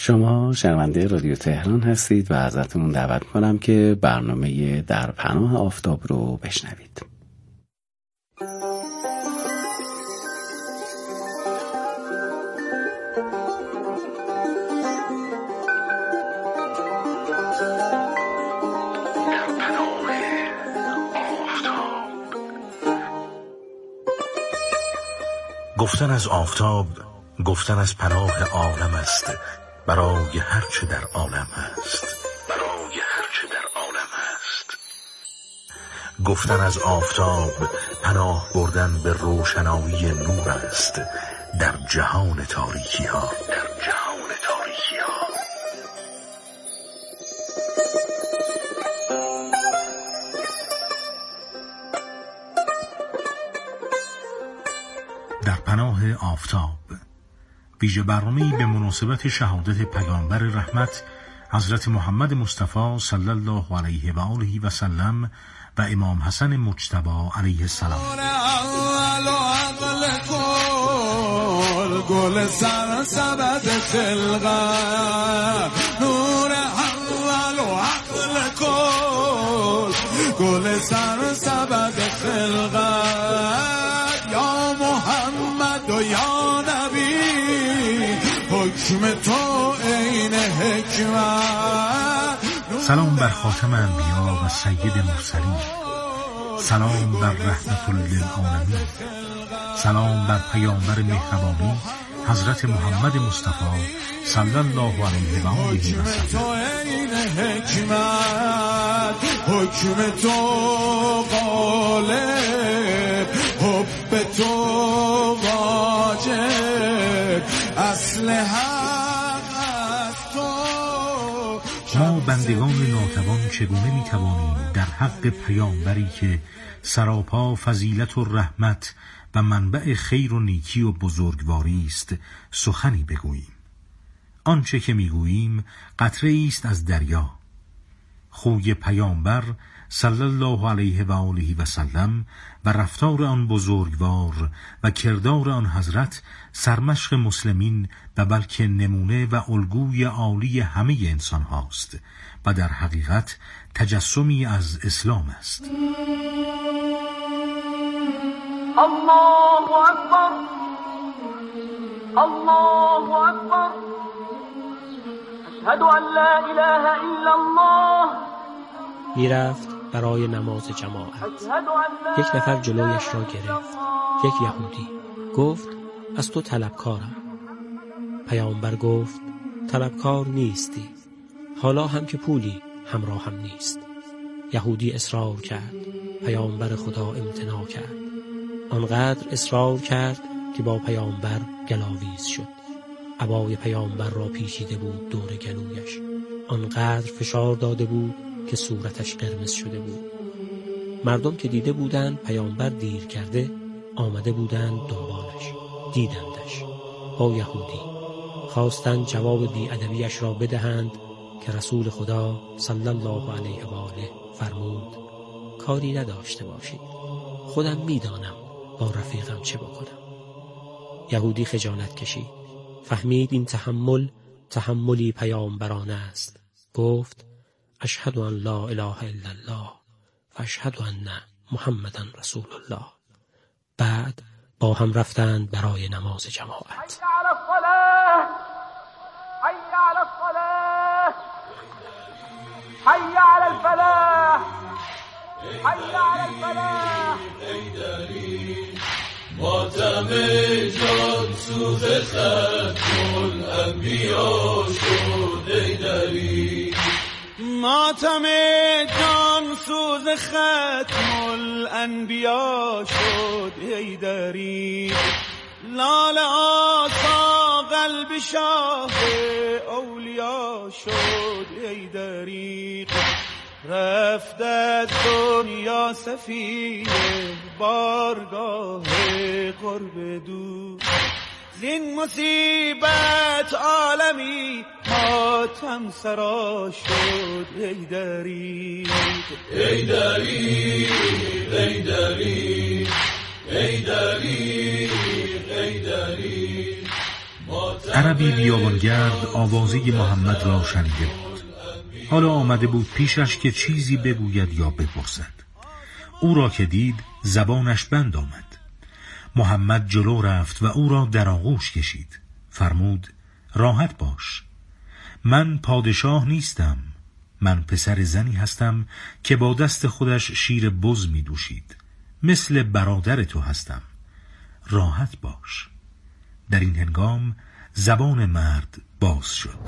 شما شنونده رادیو تهران هستید و ازتون دعوت کنم که برنامه در پناه آفتاب رو بشنوید. گفتن از آفتاب گفتن از پناه عالم است، برای هر چه در عالم هست، برای هر چه در عالم هست. گفتن از آفتاب پناه بردن به روشنایی نور است، در جهان تاریکی ها، در جهان تاریکی ها. در پناه آفتاب، ویژه برنامه‌ای به مناسبت شهادت پیامبر رحمت حضرت محمد مصطفی صلی الله علیه و آله و سلم و امام حسن مجتبی علیه السلام. گل سر سبد خلقت، نور اول و عقل کل، گل سر سبد خلقت، یا محمد و یا نبی، حکم تو عین حکمت. سلام بر خاتم انبیا و سید مرسلین، سلام بر رحمت للعالمین، سلام بر پیامبر مهربانی حضرت محمد مصطفی صلی الله علیه و آله و سلم. حکم تو غالب، حب تو واجب، اصل حق از تو. ما بندگان ناتوان چگونه میتوانیم در حق پیامبری که سراپا فضیلت و رحمت و منبع خیر و نیکی و بزرگواری است سخنی بگوییم؟ آنچه که میگوییم قطره است از دریا. خوی پیامبر صلی الله علیه و آله و سلم و رفتار آن بزرگوار و کردار آن حضرت سرمشق مسلمین و بلکه نمونه و الگوی عالی همه انسان هاست و در حقیقت تجسمی از اسلام است. الله اکبر، الله اکبر، اشهد ان لا اله الا الله. میرفت برای نماز جماعت. یک نفر جلویش را گرفت، یک یهودی. گفت از تو طلبکارم. پیامبر گفت طلبکار نیستی، حالا هم که پولی همراه هم نیست. یهودی اصرار کرد، پیامبر خدا امتناع کرد. آنقدر اصرار کرد که با پیامبر گلاویز شد. عبای پیامبر را پیچیده بود دور گلویش. آنقدر فشار داده بود که صورتش قرمز شده بود. مردم که دیده بودند پیامبر دیر کرده، آمده بودند دنبالش. دیدندش با یهودی، خواستند جواب بی‌ادبیش را بدهند که رسول خدا صلی الله علیه و آله فرمود کاری نداشته باشید، خودم میدانم با رفیقم چه بکنم. یهودی خجالت کشید، فهمید این تحملی پیامبرانه است. گفت اشهد ان لا اله الا الله و اشهد ان محمدا رسول الله. بعد با هم رفتند برای نماز جماعت. حی علی الصلاة، حی علی الصلاة، حی علی الفلاح، حی علی الفلاح. ماتم جان سوز ختم الانبیا شد ای دری، ماتم جان سوز ختم الانبیا شد ای دری. لال آسا قلب شاه اولیا شد ای دریق. رفت از دنیا سفیر بارگاه قرب دو، زین مصیبت عالمی ماتم سرا شد ای دریق. ای دریق، ای دریق، ای دریق، ای دریق. عربی بیابانگرد آوازه محمد را شنیده بود. حالا آمده بود پیشش که چیزی بگوید یا بپرسد. او را که دید زبانش بند آمد. محمد جلو رفت و او را در آغوش کشید. فرمود راحت باش، من پادشاه نیستم، من پسر زنی هستم که با دست خودش شیر بز می دوشید. مثل برادر تو هستم، راحت باش. در این هنگام زبان مرد باز شد.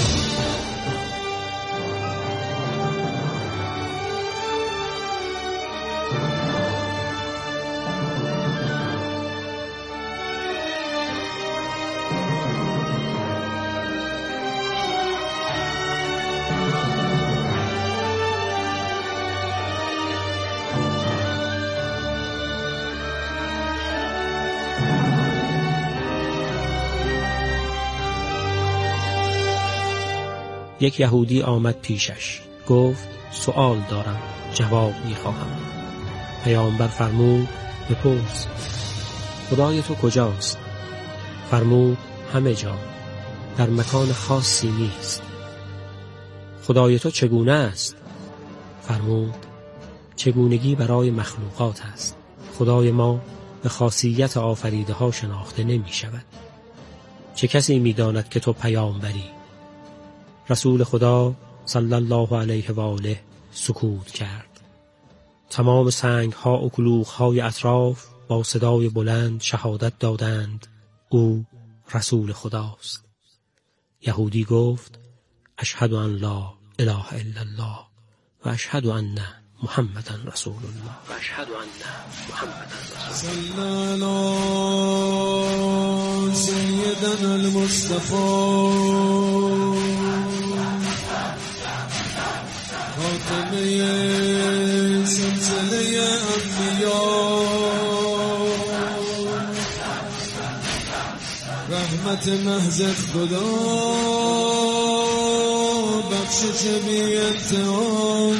یک یهودی آمد پیشش، گفت سؤال دارم، جواب می‌خواهم. پیامبر فرمود بپرس. خدای تو کجاست؟ فرمود همه جا، در مکان خاصی نیست. خدای تو چگونه است؟ فرمود چگونگی برای مخلوقات است. خدای ما به خاصیت آفریده ها شناخته نمی شود. چه کسی می داند که تو پیامبری؟ رسول خدا صلی الله علیه و آله سکوت کرد. تمام سنگ ها و کلوخ های اطراف با صدای بلند شهادت دادند او رسول خداست. یهودی گفت اشهد ان لا اله الا الله و اشهد ان محمدا رسول الله و اشهد ان محمدا رسول الله. سیدنا المصطفى خاتمه سلسله انبیاء، رحمت محض خدا، بخشش بی انتها،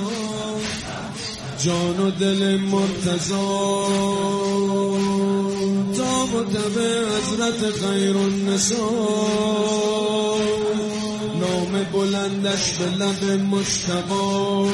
جان و دل مرتضی، تا متبع حضرت خیر النساء، نام بلندش به لب مجتبی،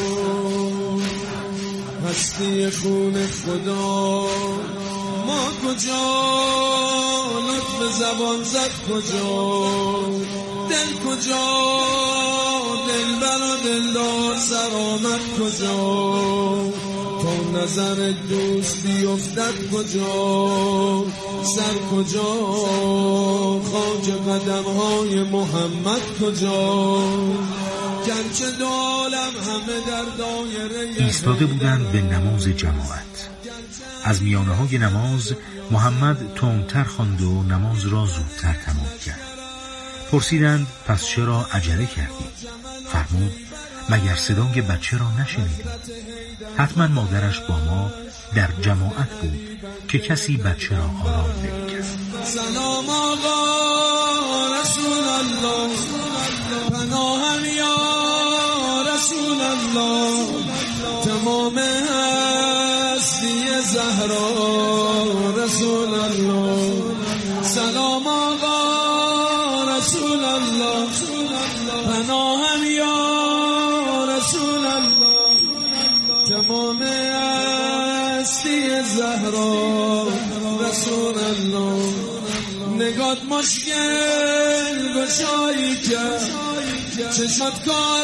هستی خون خدا. ما کجا لطف زبان زد کجا، دل کجا دلبر و دلدار سر آمد کجا، تا نظر دوست بیفتد کجا، سر کجا خاک قدم های محمد کجا، گرچه دو عالم همه در دایره ایستاده بودند به نماز جماعت. از میانه های نماز محمد تندتر خواند و نماز را زودتر تمام کرد. پرسیدند پس چرا عجله کردی؟ فرمود مگر صدای بچه را نشنیدی؟ حتما مادرش با ما در جماعت بود که کسی بچه را آرام نمی‌کرد. سلام آقا رسول الله، پناهم یا رسول الله، تمام هستی زهرا رسول الله. سلام آقا رسول الله، پناهم یا رسول الله، تمام هستی زهرا رسول الله. نگات مشکل گشایی کرد، چشمت کار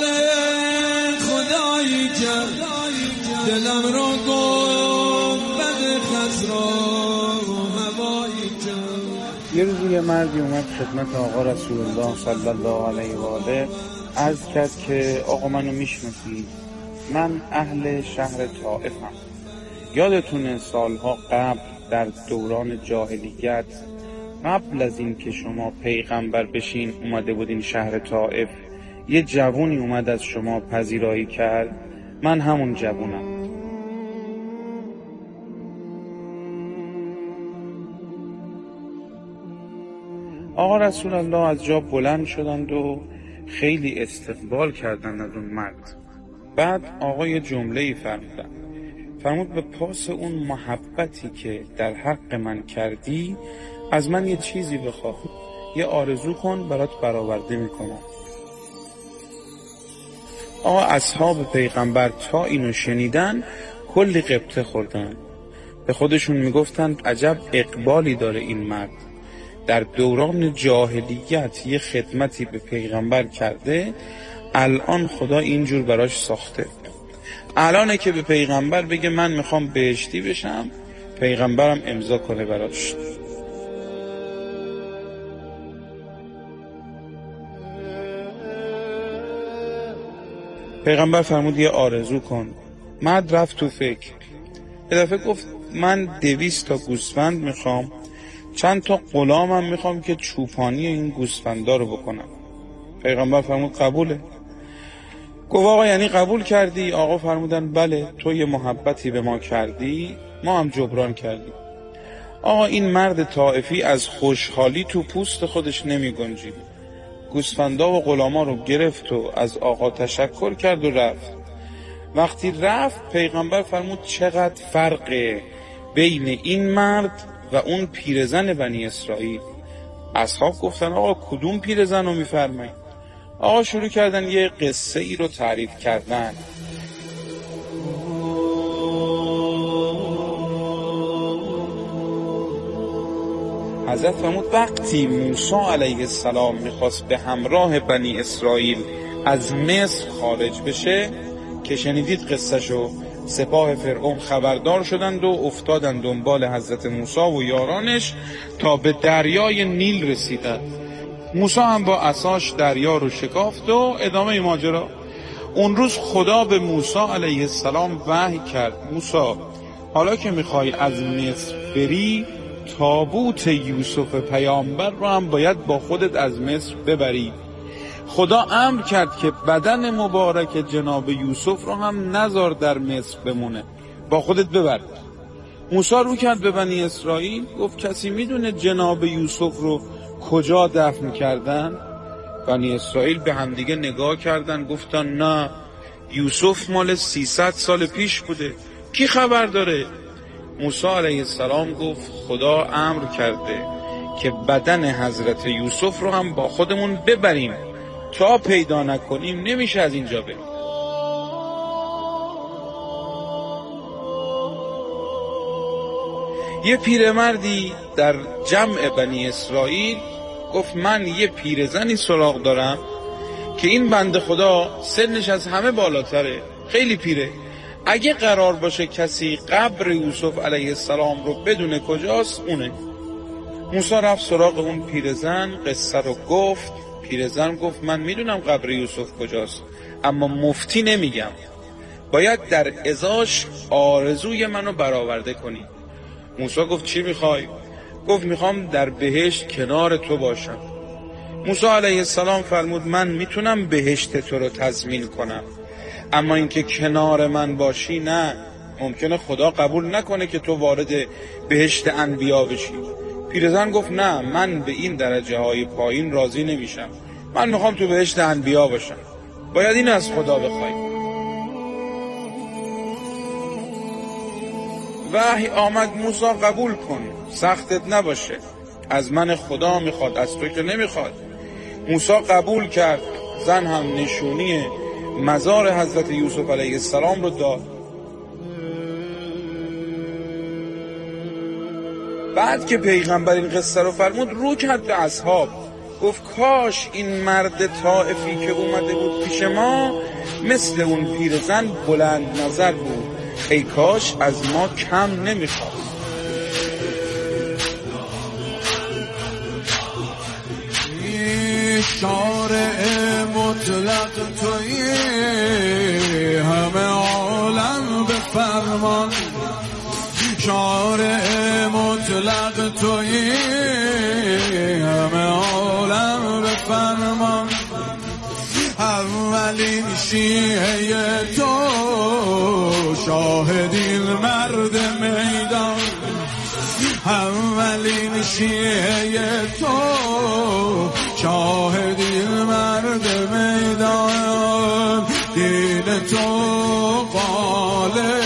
خدایی کرد، دلم رو گنبد خضرا هوایی کرد. یه روزی یه مردی اومد خدمت آقا رسول الله صلی الله علیه و آله، عرض کرد که آقا منو میشناسی؟ من اهل شهر طائفم. یادتونه سالها قبل در دوران جاهلیت، قبل از این که شما پیغمبر بشین اومده بودین شهر طائف، یه جوونی اومد از شما پذیرایی کرد؟ من همون جوونم. آقا رسول الله از جا بلند شدند و خیلی استقبال کردند از اون مرد. بعد آقا یه جمله‌ای فرمود به پاس اون محبتی که در حق من کردی از من یه چیزی بخواه. یه آرزو کن برات برآورده میکنم. آقا اصحاب پیغمبر تا اینو شنیدن کلی غبطه خوردن، به خودشون میگفتن عجب اقبالی داره این مرد، در دوران جاهلیت یه خدمتی به پیغمبر کرده، الان خدا اینجور براش ساخته. الانه که به پیغمبر بگه من میخوام بهشتی بشم، پیغمبرم امضا کنه براش. پیغمبر فرمود یه آرزو کن. مرد رفت تو فکر، یه دفعه گفت من 200 تا گوسفند میخوام، چند تا غلامم میخوام که چوپانی این گوسفندا رو بکنم. پیغمبر فرمود قبوله. گفت آقا یعنی قبول کردی؟ آقا فرمودن بله، تو یه محبتی به ما کردی، ما هم جبران کردیم. آقا این مرد طائفی از خوشحالی تو پوست خودش نمی گنجید، گوسفندا و غلاما رو گرفت و از آقا تشکر کرد و رفت. وقتی رفت پیغمبر فرمود چقدر فرقه بین این مرد و اون پیرزن بنی اسرائیل. اصحاب گفتن آقا کدوم پیرزن رو میفرمایید؟ آقا شروع کردن یه قصه ای رو تعریف کردن. حضرت فرمود وقتی موسی علیه السلام میخواست به همراه بنی اسرائیل از مصر خارج بشه که شنیدید قصهشو، سپاه فرعون خبردار شدند و افتادند دنبال حضرت موسی و یارانش تا به دریای نیل رسیدند. موسی هم با عصاش دریا رو شکافت و ادامه ماجرا. اون روز خدا به موسی علیه السلام وحی کرد موسی حالا که میخوای از مصر بری، تابوت یوسف پیامبر رو هم باید با خودت از مصر ببری. خدا امر کرد که بدن مبارک جناب یوسف رو هم نذار در مصر بمونه، با خودت ببر. موسی رو کرد به بنی اسرائیل، گفت کسی میدونه جناب یوسف رو کجا دفن کردن؟ بنی اسرائیل به همدیگه نگاه کردن، گفتن نه، یوسف مال 300 سال پیش بوده، کی خبر داره؟ موسی علیه السلام گفت خدا امر کرده که بدن حضرت یوسف رو هم با خودمون ببریم، تا پیدا نکنیم نمیشه از اینجا بریم. یه پیرمردی در جمع بنی اسرائیل گفت من یه پیرزنی سراغ دارم که این بنده خدا سنش از همه بالاتره، خیلی پیره، اگه قرار باشه کسی قبر یوسف علیه السلام رو بدونه کجاست اونه. موسی رفت سراغ اون پیرزن، قصه رو گفت. پیرزن گفت من میدونم قبر یوسف کجاست، اما مفتی نمیگم، باید در ازاش آرزوی منو برآورده کنی. موسی گفت چی میخوای؟ گفت میخوام در بهشت کنار تو باشم. موسی علیه السلام فرمود من میتونم بهشت تو رو تضمین کنم، اما اینکه کنار من باشی نه، ممکنه خدا قبول نکنه که تو وارد بهشت انبیا بشی. پیرزن گفت نه، من به این درجه های پایین راضی نمیشم، من میخوام تو بهشت انبیا باشم، باید این از خدا بخوای. وحی آمد موسی قبول کن، سختت نباشه، از من خدا میخواد، از تو که نمیخواد. موسی قبول کرد، زن هم نشونی مزار حضرت یوسف علیه السلام رو داد. بعد که پیغمبر این قصه رو فرمود رو کرد به اصحاب، گفت کاش این مرد طائفی که اومده بود پیش ما مثل اون پیرزن بلند نظر بود، ای کاش از ما کم نمیخواد. شارع مطلق تویی، همه عالم به فرمان، شارع مطلق تویی، همه عالم به فرمان، اولین شیعه تو، شاهدین مرد میدان، اولین شیعه تو، شاهدین مرد میدان، دین تو قاله،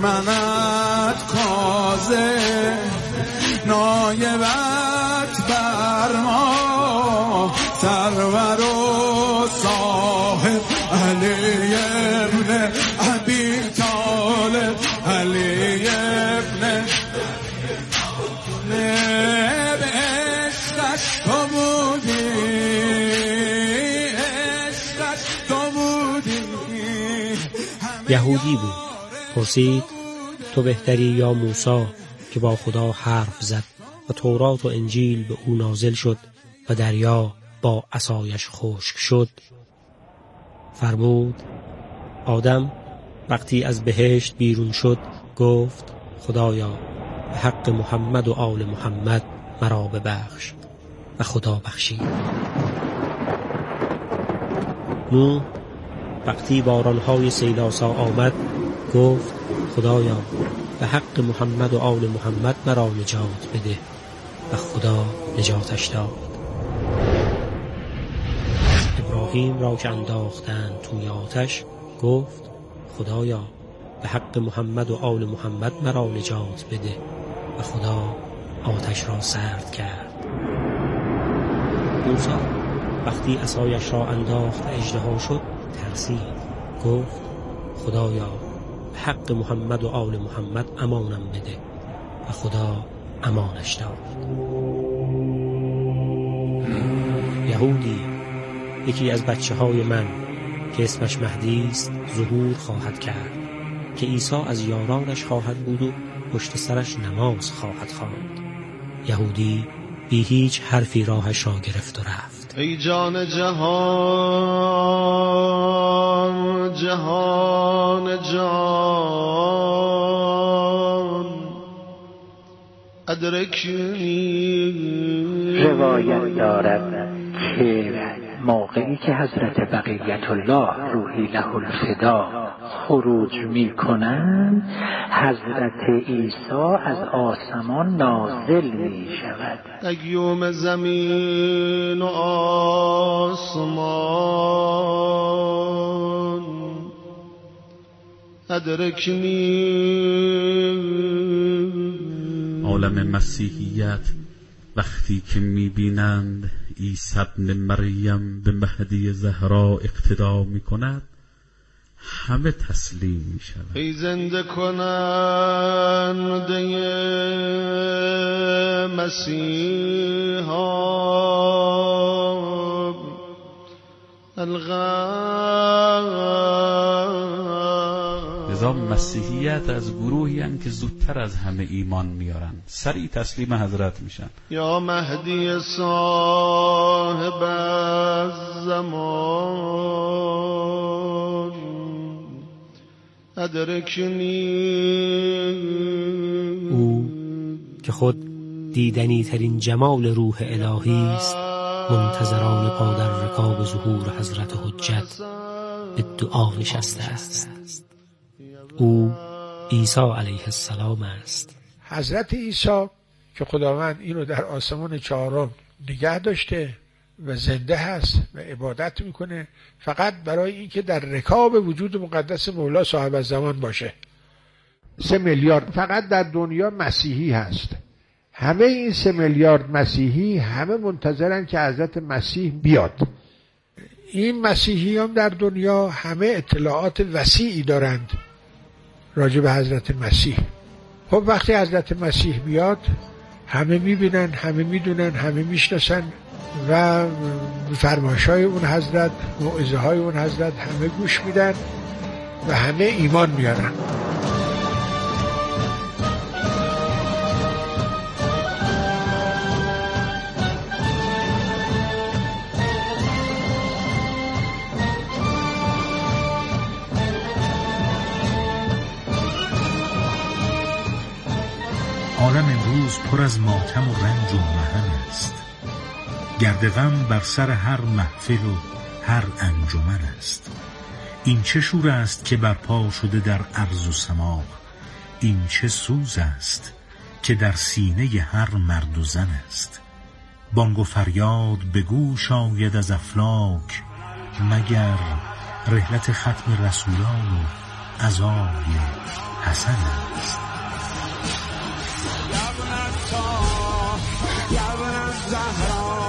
دشمنت کازه، نایبت فرما سرور و صاحب علی ابن ابی طالب علی ابن عشقش تو بودی عشقش تو بودی. یهودی بود. پرسید تو بهتری یا موسی که با خدا حرف زد و تورات و انجیل به او نازل شد و دریا با عصایش خشک شد؟ فرمود آدم وقتی از بهشت بیرون شد گفت خدایا به حق محمد و آل محمد مرا ببخش و خدا بخشید. نوح وقتی بارانهای سیلاسا آمد گفت خدایا به حق محمد و آل محمد مرا نجات بده و خدا نجاتش داد. ابراهیم را که انداختند توی آتش گفت خدایا به حق محمد و آل محمد مرا نجات بده و خدا آتش را سرد کرد. موسی وقتی عصایش را انداخت و اژدها شد ترسید گفت خدایا به حق محمد و آل محمد امانم بده و خدا امانش داد. یهودی یکی از بچه‌های من که اسمش مهدی است ظهور خواهد کرد که عیسی از یارانش خواهد بود و پشت سرش نماز خواهد خواند. یهودی بی هیچ حرفی راهش را گرفت و رفت. ای جان جهان جهان جان ادرکنی. روایت دارد که موقعی که حضرت بقیت الله روحی له الفدا خروج می کنند حضرت عیسی از آسمان نازل می شود. قیوم زمین و آسمان ادرکنی. عالم مسیحیت وقتی که میبینند عیسی ابن مریم به مهدی زهرا اقتدا میکند همه تسلیم میشوند. ای زنده کننده مسیحا لذا مسیحیت از گروهی هستند که زودتر از همه ایمان میارن، سریع تسلیم حضرت میشن. یا مهدی صاحب الزمان ادرکنی. او که خود دیدنی ترین جمال روح الهی است منتظران پا در رکاب ظهور حضرت حجت به دعا نشسته است. او عیسی علیه السلام است. حضرت عیسی که خداوند اینو در آسمان چهارم نگه داشته و زنده هست و عبادت میکنه فقط برای اینکه در رکاب وجود مقدس مولا صاحب الزمان باشه. 3 میلیارد فقط در دنیا مسیحی هست. همه این 3 میلیارد مسیحی همه منتظرن که حضرت مسیح بیاد. این مسیحی هم در دنیا همه اطلاعات وسیعی دارند راجع به حضرت مسیح. خب وقتی حضرت مسیح بیاد همه میبینن، همه میدونن، همه میشناسن و فرمایش‌های اون حضرت، موعظه‌های اون حضرت همه گوش میدن و همه ایمان میارن. عالم امروز پر از ماتم و رنج و محن است. گرد غم بر سر هر محفل و هر انجمن است. این چه شور است که برپا شده در ارض و سما، این چه سوز است که در سینه هر مرد و زن است. بانگ و فریاد به گوش آید از افلاک، مگر رحلت ختم رسولان و عزای حسن است. یا ابن الزهرا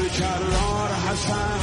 کرار حسن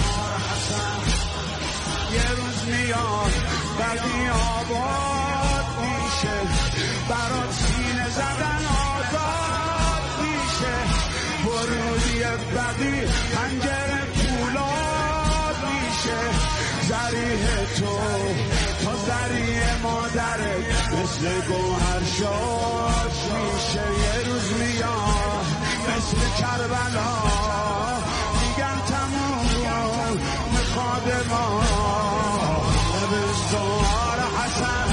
یه روز میاد بدی آباد میشه برات سینه زدن آزاد میشه ورودی بدی پنجره پولاد میشه ذریح تو تا ذریح مادرت مثل گوهر شاد میشه یه روز میاد مثل کربلا میگن تموم میخواد ما بزار حسن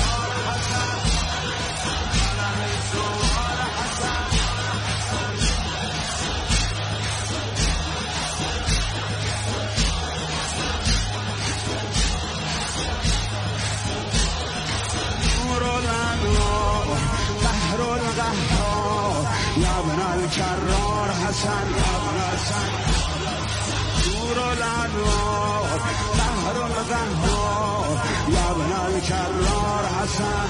یا ابن الکرار حسن نور الانوار بحر القهار یا ابن الکرار حسن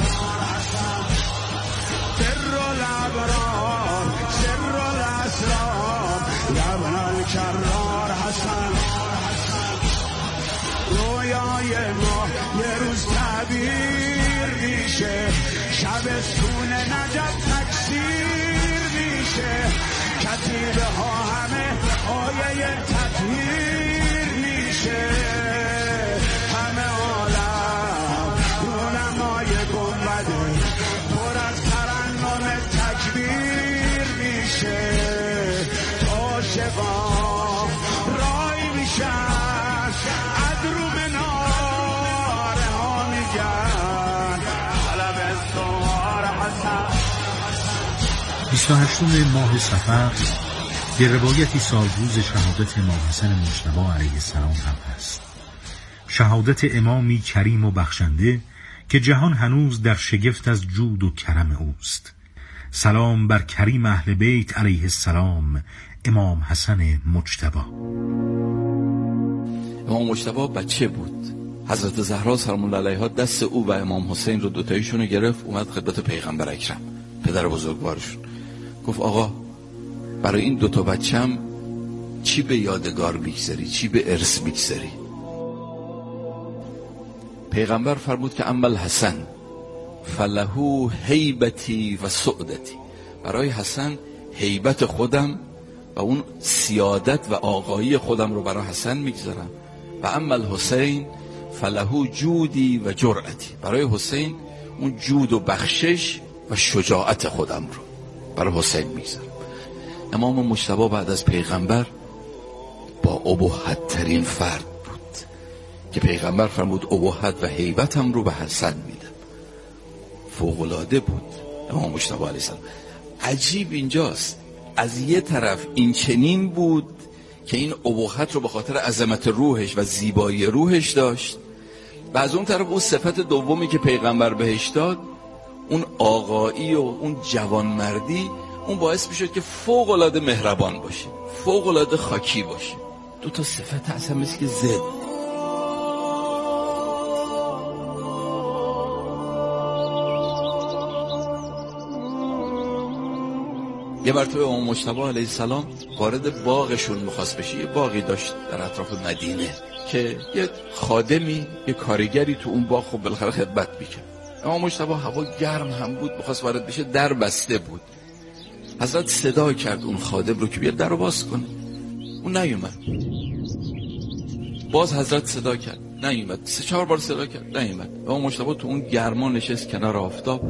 سر الابرار سر الاسرار یا ابن الکرار حسن رویای ما یه روز تعبیر میشه شبستون نجف تکثیر میشه کتیبه ها همه آیه تطهیر میشه همه عالم رونمای گنبده پر از ترنم تکبیر میشه عاشقان رای میشن ادرو مناره ها میگن طلب سوار حسن 28 ماه صفر به روایتی سالروز شهادت امام حسن مجتبی علیه السلام هم هست. شهادت امامی کریم و بخشنده که جهان هنوز در شگفت از جود و کرم اوست. سلام بر کریم اهل بیت علیه السلام امام حسن مجتبی. امام مجتبی بچه بود. حضرت زهرا سلام الله علیها دست او و امام حسین رو دوتایشون رو گرفت اومد خدمت پیغمبر اکرم پدر بزرگوارشون گفت آقا برای این دوتا بچم چی به یادگار بگذاری چی به ارث بگذاری. پیغمبر فرمود که اما الحسن فلهو هیبتی و سعدتی، برای حسن هیبت خودم و اون سیادت و آقایی خودم رو برای حسن میگذارم و اما الحسین فلهو جودی و جرأتی، برای حسین اون جود و بخشش و شجاعت خودم رو برای حسین میگذارم. امام مجتبی بعد از پیغمبر با ابهت ترین فرد بود که پیغمبر فرمود ابهت و هیبتم رو به حسن میدم. فوق‌العاده بود امام مجتبی علیه السلام. عجیب اینجاست از یه طرف این چنین بود که این ابهت رو به خاطر عظمت روحش و زیبایی روحش داشت و از اون طرف اون صفت دومی که پیغمبر بهش داد اون آقایی و اون جوانمردی اون باعث میشد که فوق‌العاده مهربان باشه فوق‌العاده خاکی باشه. دو تا صفت اصلا مثل که زد. یه مرتبه امام مجتبی علیه السلام وارد باغشون میخواست بشه. یه باغی داشت در اطراف مدینه که یه خادمی یه کارگری تو اون باغ خب بالاخره خدمت میکرد. امام مجتبی هوا گرم هم بود میخواست وارد بشه، در بسته بود. حضرت صدا کرد اون خادم رو که بیاد در رو باز کنه. اون نیومد. باز حضرت صدا کرد نیومد. 3-4 بار صدا کرد نیومد. امام مجتبی تو اون گرما نشست کنار آفتاب.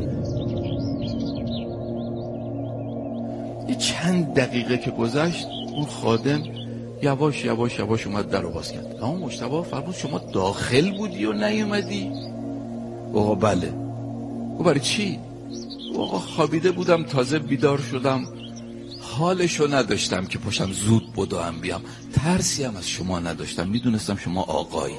یه چند دقیقه که گذشت اون خادم یواش یواش یواش اومد در رو باز کرد. امام مجتبی فرمود شما داخل بودی و نیومدی؟ آقا بله. او برای چی؟ آقا خوابیده بودم تازه بیدار شدم حالشو نداشتم که پاشم زود بدوم بیام، ترسی هم از شما نداشتم، میدونستم شما آقایی.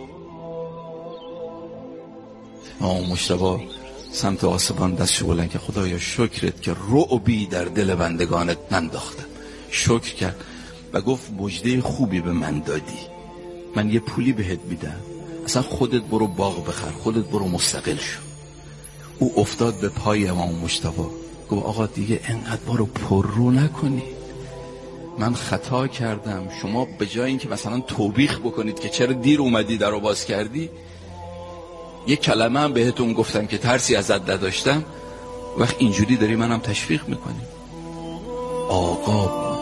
امام مجتبی سمت آسمان دستشو بلند که خدایا شکرت که رعبی در دل بندگانت ننداختم. شکر کرد و گفت مژده خوبی به من دادی، من یه پولی بهت میدم، اصلا خودت برو باغ بخر، خودت برو مستقل شو. او افتاد به پای امام مجتبی گفت آقا دیگه انقدر برو پر رو نکنی، من خطا کردم. شما به جای اینکه مثلا توبیخ بکنید که چرا دیر اومدی درو باز کردی، یک کلمه هم بهتون گفتم که ترسی ازت نداشتم، وقت اینجوری داری منم تشویق میکنی. آقا بود.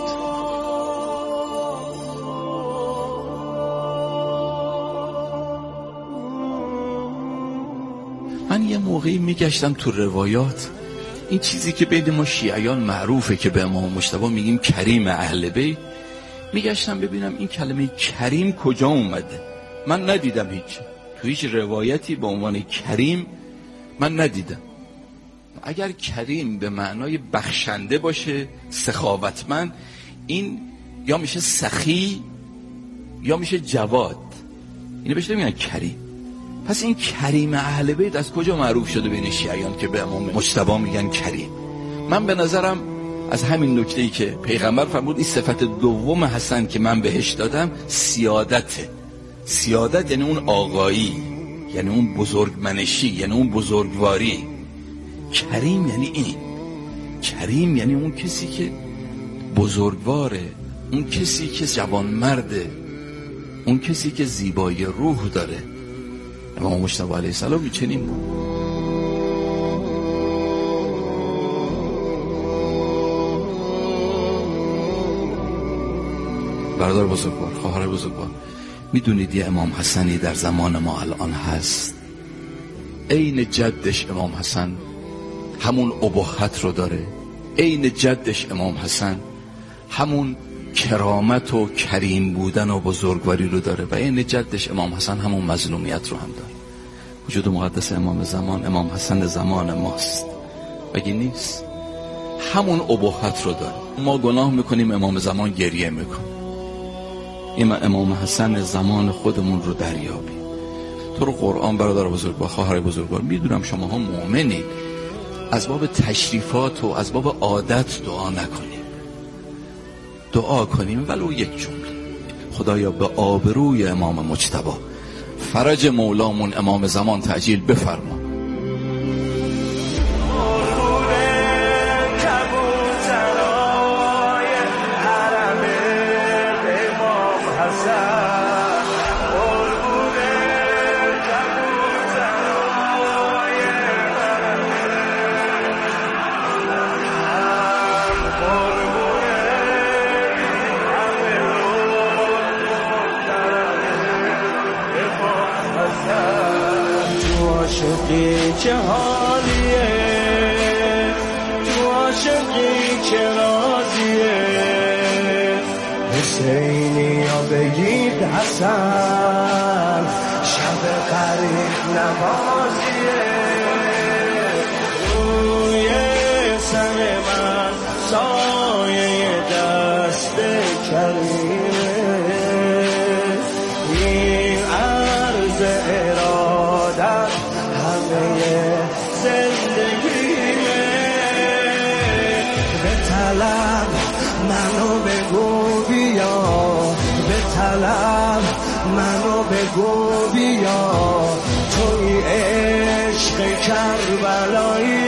من یه موقعی میگشتم تو روایات، این چیزی که بین ما شیعیان معروفه که به امام مجتبی میگیم کریم اهل بیت، میگشتم ببینم این کلمه کریم کجا اومده. من ندیدم تو هیچ روایتی به عنوان کریم من ندیدم. اگر کریم به معنای بخشنده باشه، سخاوتمند، این یا میشه سخی یا میشه جواد، اینو بهش نمیگن کریم. پس این کریم اهل بیت از کجا معروف شده بین شیعیان که به امام مجتبی میگن کریم؟ من به نظرم از همین نکته‌ای که پیغمبر فرمود این صفت دوم حسن که من بهش دادم سیادته. سیادت یعنی اون آقایی، یعنی اون بزرگمنشی، یعنی اون بزرگواری. کریم یعنی این. کریم یعنی اون کسی که بزرگواره، اون کسی که جوانمرده، اون کسی که زیبایی روح داره. امام مجتبی علیه السلام چنین بود. برادر بزرگوار، خواهر بزرگوار، میدونید یه امام حسنی در زمان ما الان هست، عین جدش امام حسن همون ابهت رو داره، عین جدش امام حسن همون کرامت و کریم بودن و بزرگواری رو داره و عین جدش امام حسن همون مظلومیت رو هم داره. وجود مقدس امام زمان، امام حسن زمان ماست، بگی نیست؟ همون ابهت رو داره. ما گناه میکنیم، امام زمان گریه میکنه. این امام حسن زمان خودمون رو دریابیم. تو رو قرآن برادر بزرگوار، خواهر بزرگوار، میدونم شما ها مؤمنید، از باب تشریفات و از باب عادت دعا نکنیم، دعا کنیم ولو یک جمله: خدایا به آبروی امام مجتبی فرج مولامون امام زمان تعجیل بفرما. چه حالیه تو عاشقی چه راضیه، حسینی یا بگید حسن شب قریب نمازیه، روی سر من سایه دست کریمه، این عرض ارادت زندگیمه، به طلب منو بگو بیا، به طلب منو بگو بیا، توی عشق کربلایی،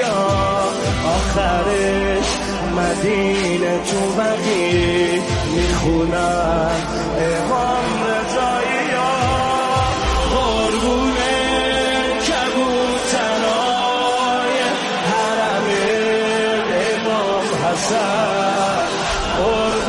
آخرش مدینه تو بقی میخونم